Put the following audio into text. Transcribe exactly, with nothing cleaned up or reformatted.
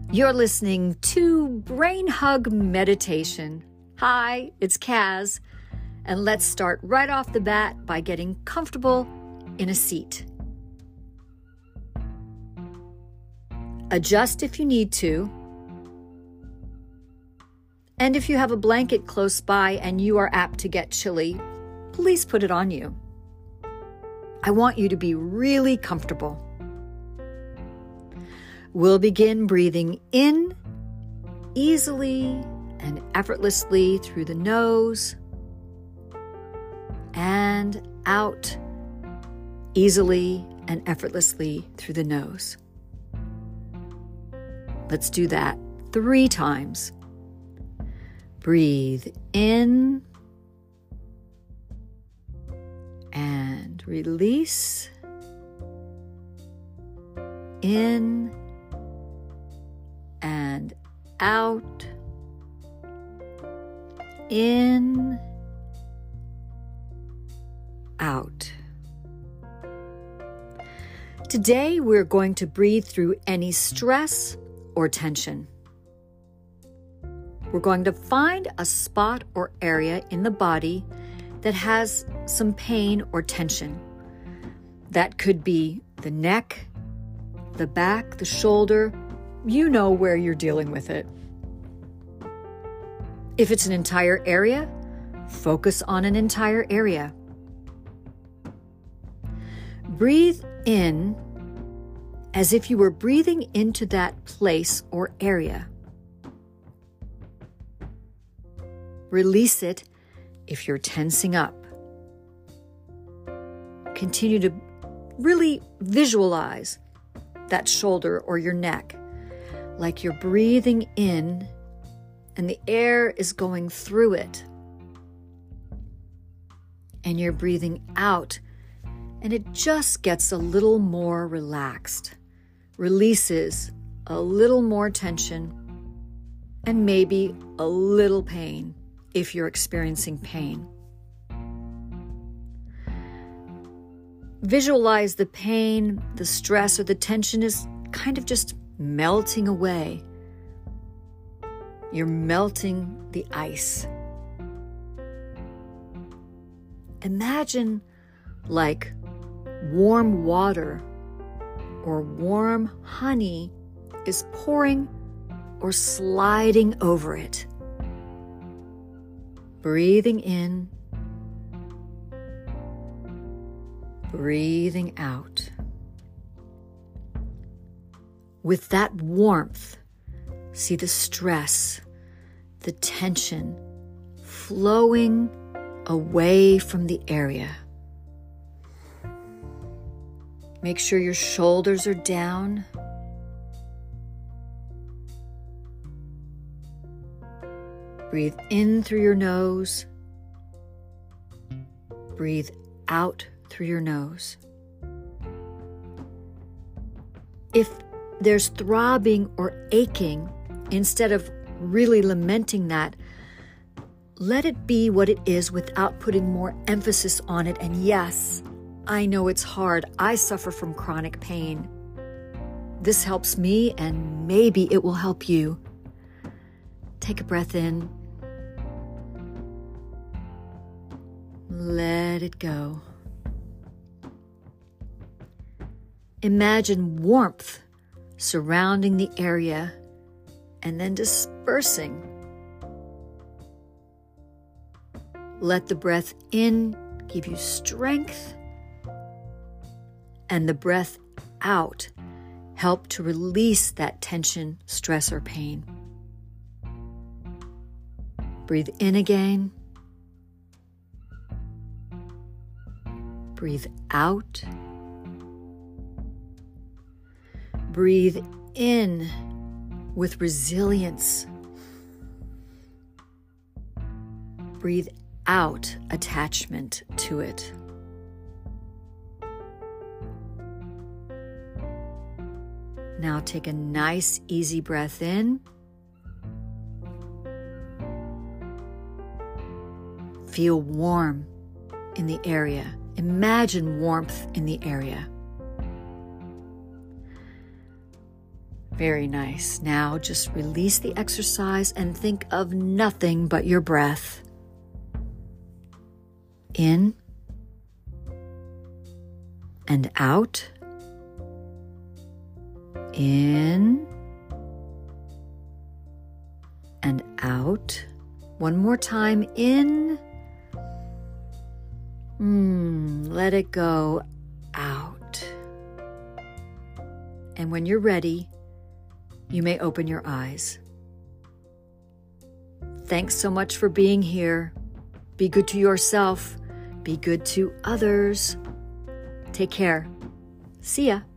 You're listening to Brain Hug Meditation. Hi, it's Kaz, and let's start right off the bat by getting comfortable in a seat. Adjust if you need to, and if you have a blanket close by and you are apt to get chilly, please put it on you. I want you to be really comfortable. We'll begin breathing in easily and effortlessly through the nose and out easily and effortlessly through the nose. Let's do that three times. Breathe in and release. In and out, in, out. Today we're going to breathe through any stress or tension. We're going to find a spot or area in the body that has some pain or tension. That could be the neck, the back, the shoulder. You know where you're dealing with it. If it's an entire area, focus on an entire area. Breathe in as if you were breathing into that place or area. Release it if you're tensing up. Continue to really visualize that shoulder or your neck, like you're breathing in and the air is going through it. And you're breathing out and it just gets a little more relaxed, releases a little more tension and maybe a little pain if you're experiencing pain. Visualize the pain, the stress, or the tension is kind of just melting away. You're melting the ice. Imagine like warm water or warm honey is pouring or sliding over it. Breathing in, breathing out. With that warmth, see the stress, the tension flowing away from the area. Make sure your shoulders are down. Breathe in through your nose. Breathe out through your nose. If there's throbbing or aching, instead of really lamenting that, let it be what it is without putting more emphasis on it. And yes, I know it's hard. I suffer from chronic pain. This helps me, and maybe it will help you. Take a breath in. Let it go. Imagine warmth surrounding the area and then dispersing. Let the breath in give you strength, and the breath out help to release that tension, stress, or pain. Breathe in again. Breathe out. Breathe in with resilience. Breathe out attachment to it. Now take a nice, easy breath in. Feel warm in the area. Imagine warmth in the area. Very nice. Now just release the exercise and think of nothing but your breath. In and out. In and out. One more time. In. Mm, let it go. Out. And when you're ready, you may open your eyes. Thanks so much for being here. Be good to yourself. Be good to others. Take care. See ya.